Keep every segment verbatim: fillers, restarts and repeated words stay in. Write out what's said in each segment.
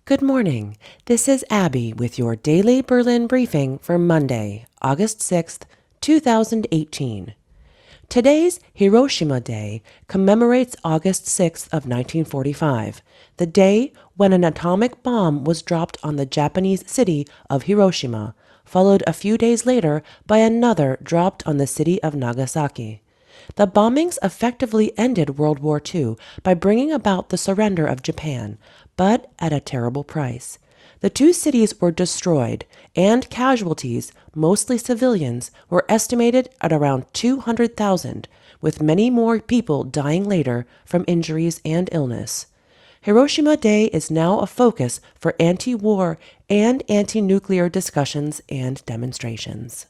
Good morning. This is Abby with your daily Berlin briefing for Monday, August sixth, two thousand eighteen. Today's Hiroshima Day commemorates August sixth of nineteen forty-five, the day when an atomic bomb was dropped on the Japanese city of Hiroshima, followed a few days later by another dropped on the city of Nagasaki. The bombings effectively ended World War Two by bringing about the surrender of Japan, but at a terrible price. The two cities were destroyed, and casualties, mostly civilians, were estimated at around two hundred thousand, with many more people dying later from injuries and illness. Hiroshima Day is now a focus for anti-war and anti-nuclear discussions and demonstrations.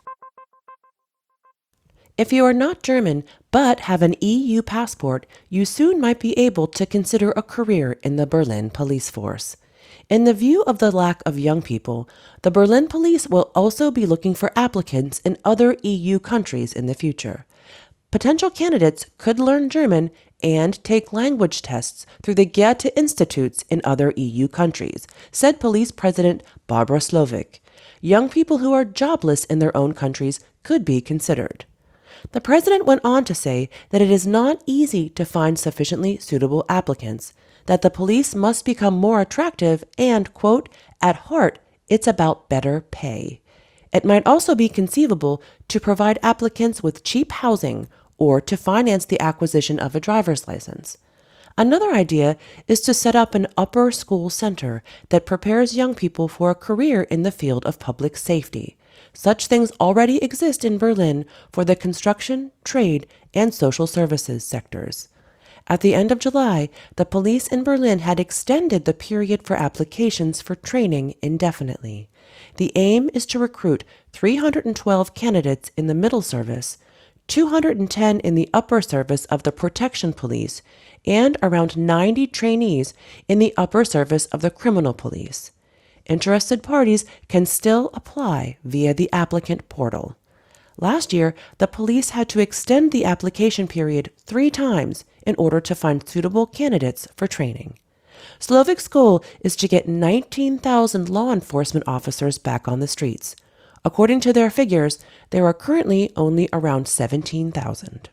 If you are not German but have an E U passport, you soon might be able to consider a career in the Berlin police force. In the view of the lack of young people, the Berlin police will also be looking for applicants in other E U countries in the future. Potential candidates could learn German and take language tests through the Goethe Institutes in other E U countries, said Police President Barbara Slovic. Young people who are jobless in their own countries could be considered. The president went on to say that it is not easy to find sufficiently suitable applicants, that the police must become more attractive and, quote, at heart, it's about better pay. It might also be conceivable to provide applicants with cheap housing or to finance the acquisition of a driver's license. Another idea is to set up an upper school center that prepares young people for a career in the field of public safety. Such things already exist in Berlin for the construction, trade, and social services sectors. At the end of July, the police in Berlin had extended the period for applications for training indefinitely. The aim is to recruit three hundred twelve candidates in the middle service, two hundred ten in the upper service of the protection police, and around ninety trainees in the upper service of the criminal police. Interested parties can still apply via the applicant portal. Last year, the police had to extend the application period three times in order to find suitable candidates for training. Slovic's goal is to get nineteen thousand law enforcement officers back on the streets. According to their figures, there are currently only around seventeen thousand.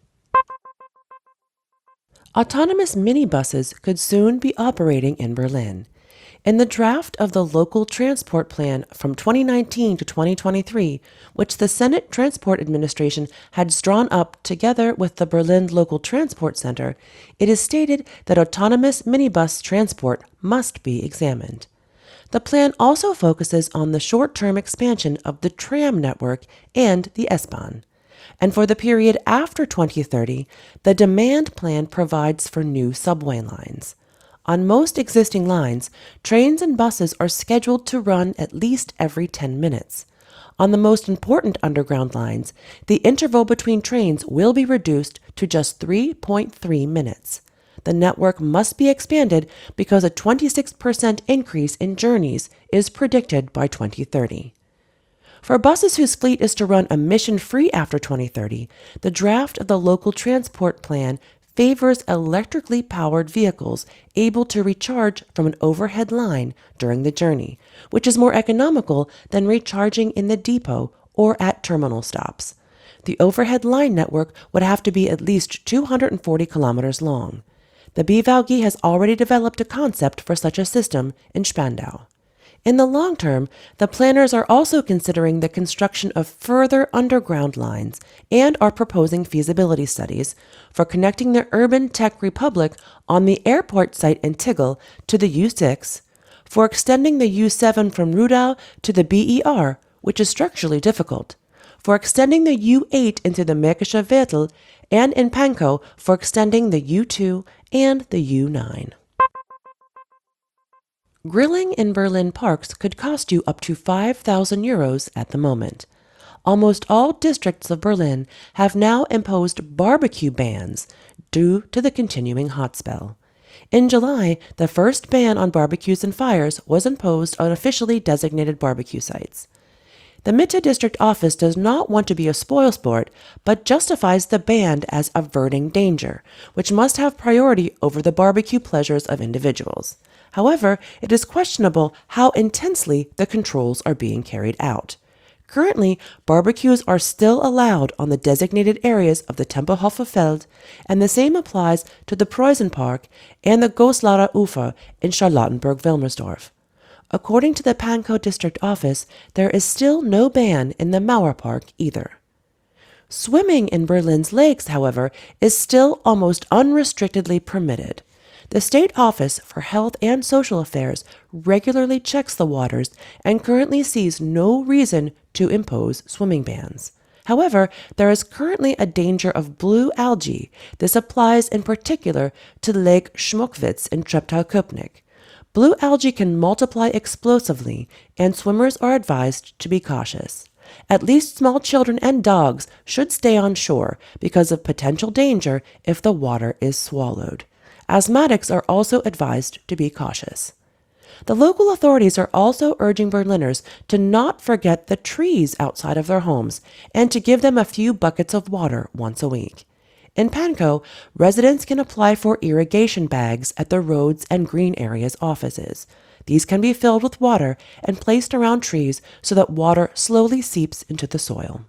Autonomous minibuses could soon be operating in Berlin. In the draft of the Local Transport Plan from twenty nineteen to twenty twenty-three, which the Senate Transport Administration had drawn up together with the Berlin Local Transport Center, it is stated that autonomous minibus transport must be examined. The plan also focuses on the short-term expansion of the tram network and the S-Bahn. And for the period after twenty thirty, the demand plan provides for new subway lines. On most existing lines, trains and buses are scheduled to run at least every ten minutes. On the most important underground lines, the interval between trains will be reduced to just three point three minutes. The network must be expanded because a twenty-six percent increase in journeys is predicted by twenty thirty. For buses whose fleet is to run emission-free after twenty thirty, the draft of the Local Transport Plan favors electrically powered vehicles able to recharge from an overhead line during the journey, which is more economical than recharging in the depot or at terminal stops. The overhead line network would have to be at least two hundred forty kilometers long. The B V A L G has already developed a concept for such a system in Spandau. In the long term, the planners are also considering the construction of further underground lines and are proposing feasibility studies for connecting the urban tech republic on the airport site in Tegel to the U six, for extending the U seven from Rudau to the B E R, which is structurally difficult, for extending the U eight into the Märkische Viertel, and in Pankow for extending the U two and the U nine. Grilling in Berlin parks could cost you up to five thousand euros at the moment. Almost all districts of Berlin have now imposed barbecue bans due to the continuing hot spell. In July, the first ban on barbecues and fires was imposed on officially designated barbecue sites. The Mitte District Office does not want to be a spoilsport, but justifies the ban as averting danger, which must have priority over the barbecue pleasures of individuals. However, it is questionable how intensely the controls are being carried out. Currently, barbecues are still allowed on the designated areas of the Tempelhofer Feld, and the same applies to the Preußenpark and the Goslarer Ufer in Charlottenburg-Wilmersdorf. According to the Pankow District Office, there is still no ban in the Mauerpark either. Swimming in Berlin's lakes, however, is still almost unrestrictedly permitted. The State Office for Health and Social Affairs regularly checks the waters and currently sees no reason to impose swimming bans. However, there is currently a danger of blue algae. This applies in particular to Lake Schmockwitz in Treptow-Köpenick. Blue algae can multiply explosively, and swimmers are advised to be cautious. At least small children and dogs should stay on shore because of potential danger if the water is swallowed. Asthmatics are also advised to be cautious. The local authorities are also urging Berliners to not forget the trees outside of their homes and to give them a few buckets of water once a week. In Pankow, residents can apply for irrigation bags at the roads and green areas offices. These can be filled with water and placed around trees so that water slowly seeps into the soil.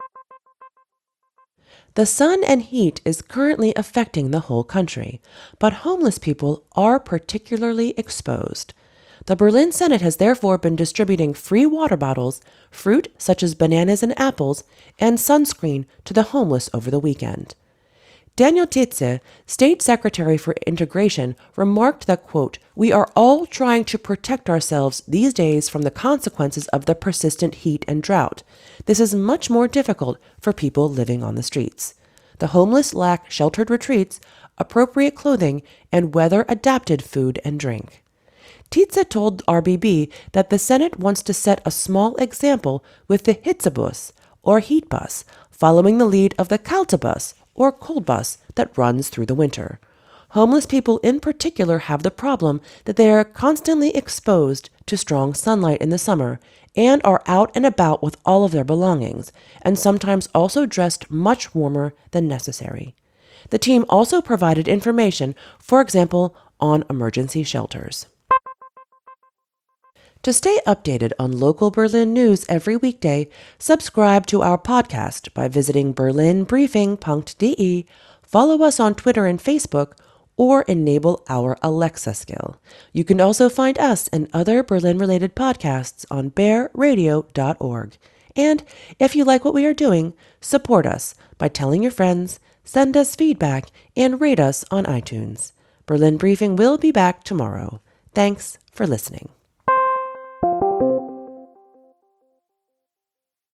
The sun and heat is currently affecting the whole country, but homeless people are particularly exposed. The Berlin Senate has therefore been distributing free water bottles, fruit such as bananas and apples, and sunscreen to the homeless over the weekend. Daniel Tietze, State Secretary for Integration, remarked that, quote, "We are all trying to protect ourselves these days from the consequences of the persistent heat and drought. This is much more difficult for people living on the streets. The homeless lack sheltered retreats, appropriate clothing, and weather-adapted food and drink." Tietze told R B B that the Senate wants to set a small example with the Hitzebus, or heat bus, following the lead of the Kalte Bus, or cold bus, that runs through the winter. Homeless people in particular have the problem that they are constantly exposed to strong sunlight in the summer and are out and about with all of their belongings, and sometimes also dressed much warmer than necessary. The team also provided information, for example, on emergency shelters. To stay updated on local Berlin news every weekday, subscribe to our podcast by visiting berlin briefing dot d e, follow us on Twitter and Facebook, or enable our Alexa skill. You can also find us and other Berlin-related podcasts on bear radio dot org. And if you like what we are doing, support us by telling your friends, send us feedback, and rate us on iTunes. Berlin Briefing will be back tomorrow. Thanks for listening.